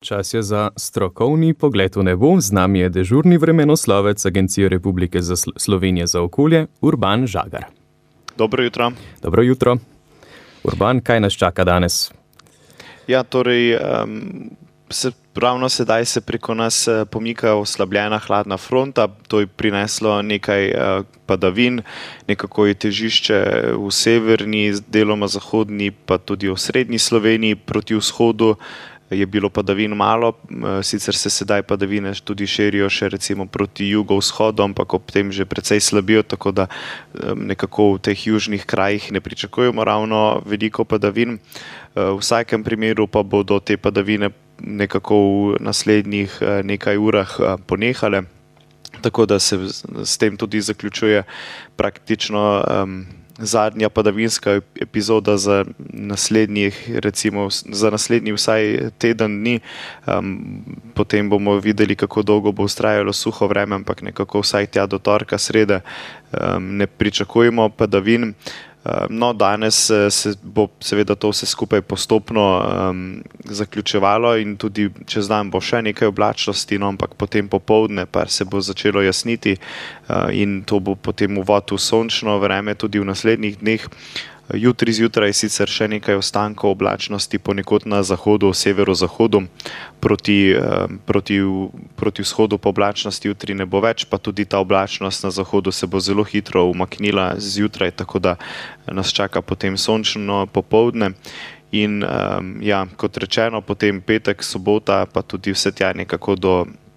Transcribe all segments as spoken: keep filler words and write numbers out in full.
Čas je za strokovni pogled v nebo. Z nami je dežurni vremenoslovec Agencije Republike za Sl- Slovenije za okolje, Urban Žagar. Dobro jutro. Dobro jutro. Urban, kaj nas čaka danes? Ja, torej, um, se, ravno sedaj se preko nas pomika oslabljena hladna fronta. To je prineslo nekaj uh, padavin, nekako je težišče v severni, deloma zahodni, pa tudi v srednji Sloveniji. Proti vzhodu je bilo padavin malo, sicer se sedaj padavine tudi širijo še recimo proti jugovzhodu, ampak ob tem že precej slabijo, tako da nekako v teh južnih krajih ne pričakujemo ravno veliko padavin. V vsakem primeru pa bodo te padavine nekako v naslednjih nekaj urah ponehale, tako da se s tem tudi zaključuje praktično um, zadnja padavinska epizoda za naslednjih, recimo za naslednji vsaj teden dni. Um, potem bomo videli, kako dolgo bo vztrajalo suho vreme, ampak nekako vsaj tja do torka, srede um, ne pričakujemo padavin. No, danes se bo seveda to vse skupaj postopno um, zaključevalo in tudi čez dan bo še nekaj oblačnosti, no, ampak potem popoldne pa se bo začelo jasniti uh, in to bo potem uvod v sončno vreme tudi v naslednjih dneh. Jutri zjutraj sicer še nekaj ostankov oblačnosti ponekod na zahodu, severozahodu, proti, proti, proti vzhodu pa oblačnosti jutri ne bo več, pa tudi ta oblačnost na zahodu se bo zelo hitro umaknila zjutraj, tako da nas čaka potem sončno popoldne. In ja, kot rečeno, potem petek, sobota, pa tudi vse tja nekako do,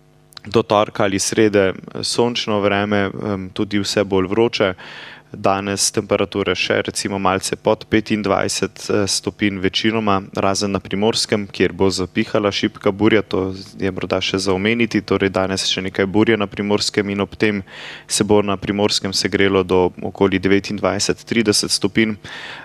do torka ali srede sončno vreme, tudi vse bolj vroče. Danes temperature še recimo malce pod petindvajset stopinj večinoma, razen na Primorskem, kjer bo zapihala šibka burja, to je morda še za omeniti, torej danes še nekaj burje na Primorskem in ob tem se bo na Primorskem segrelo do okoli devetindvajset trideset stopinj,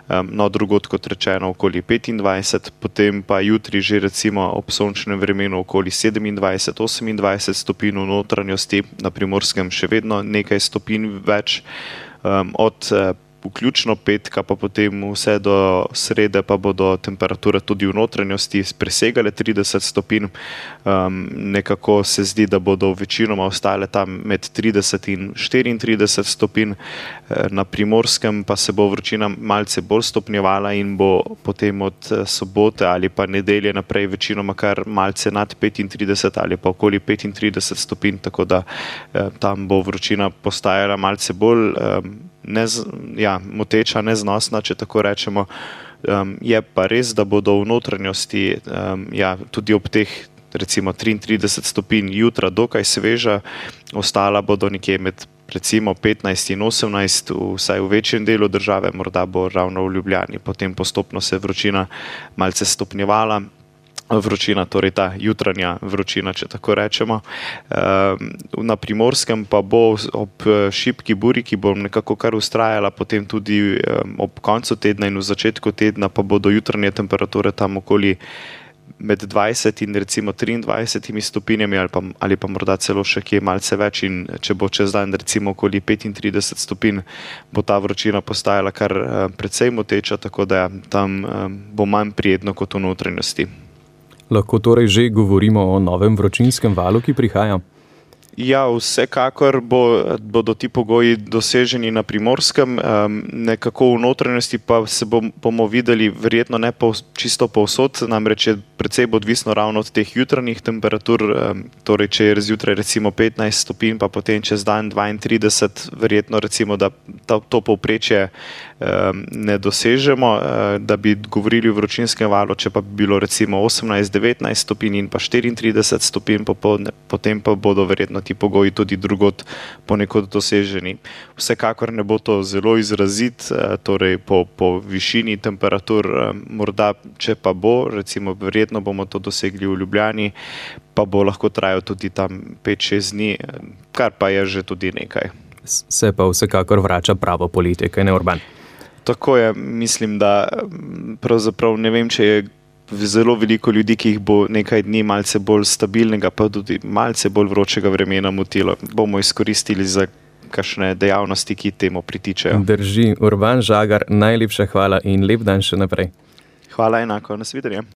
no drugod kot rečeno okoli petindvajset, potem pa jutri že recimo ob sončnem vremenu okoli sedemindvajset osemindvajset stopinj v notranjosti, na Primorskem še vedno nekaj stopinj več. Um, od uh, vključno petka pa potem vse do srede pa bodo temperature tudi v notranjosti presegale trideset stopinj. Um, nekako se zdi, da bodo večinoma ostale tam med trideset in štiriintrideset stopinj. Na Primorskem pa se bo vročina malce bolj stopnjevala in bo potem od sobote ali pa nedelje naprej večinoma kar malce nad petintrideset ali pa okoli petintrideset stopinj, tako da eh, tam bo vročina postajala malce bolj eh, Nez, ja, moteča, neznosna, če tako rečemo. Um, je pa res, da bodo v notranjosti um, ja, tudi ob teh recimo triintrideset stopinj jutra dokaj sveža, ostala bodo nekje med recimo petnajst in osemnajst, vsaj v večjem delu države, morda bo ravno v Ljubljani. Potem postopno se vročina malce stopnjevala. Vročina, torej ta jutranja vročina, če tako rečemo. Na Primorskem pa bo ob šibki burji, ki bo nekako kar vztrajala, potem tudi ob koncu tedna in v začetku tedna pa bodo jutranje temperature tam okoli med dvajset in recimo triindvajsetimi stopinjami ali pa, ali pa morda celo še kje malce več, in če bo čez dan recimo okoli petintrideset stopinj, bo ta vročina postajala kar precej moteča, tako da tam bo manj prijetno kot v notranjosti. Lahko torej že govorimo o novem vročinskem valu, ki prihaja? Ja, vsekakor bo, bodo ti pogoji doseženi na Primorskem, um, nekako v notranjosti pa se bom, bomo videli verjetno ne pol, čisto povsod, namreč je precej bo odvisno ravno od teh jutranjih temperatur, um, torej če je zjutraj recimo petnajst stopinj, pa potem čez dan dvaintrideset, verjetno recimo, da ta, to povprečje um, ne dosežemo, uh, da bi govorili o vročinskem valu, če pa bi bilo recimo osemnajst devetnajst stopinj in pa štiriintrideset stopinj popoldne, potem pa bodo verjetno ti pogoji tudi drugod ponekod doseženi. Vsekakor ne bo to zelo izrazit, torej po, po višini temperatur, morda če pa bo, recimo verjetno bomo to dosegli v Ljubljani, pa bo lahko trajal tudi tam pet šest dni, kar pa je že tudi nekaj. Se pa vsekakor vrača pravo poletje, kaj ne, Urban? Tako je, mislim, da pravzaprav ne vem, če je zelo veliko ljudi, ki jih bo nekaj dni malce bolj stabilnega, pa tudi malce bolj vročega vremena motilo. Bomo izkoristili za kakšne dejavnosti, ki temu pritičajo. Drži. Urban Žagar, najlepša hvala in lep dan še naprej. Hvala enako, nasvidenje.